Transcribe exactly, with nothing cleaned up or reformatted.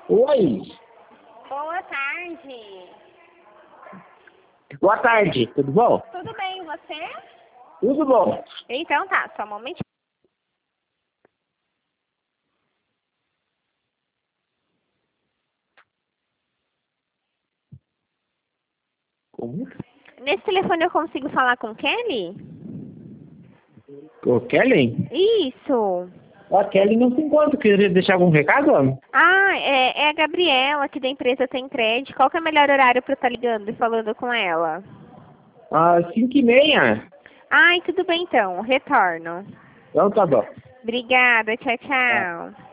Oi, Boa tarde. boa tarde, tudo bom? Tudo bem, e você? Tudo bom. Então tá, só um momentinho. Como? Nesse telefone eu consigo falar com Kelly? Ô, Kelly? Isso. A Kelly não se encontra, queria deixar algum recado? Ah, é, é a Gabriela aqui da empresa Tem Crédito. Qual que é o melhor horário pra eu estar ligando e falando com ela? Às cinco e meia. Ai, tudo bem então, retorno. Então tá bom. Obrigada, tchau, Tá. tchau.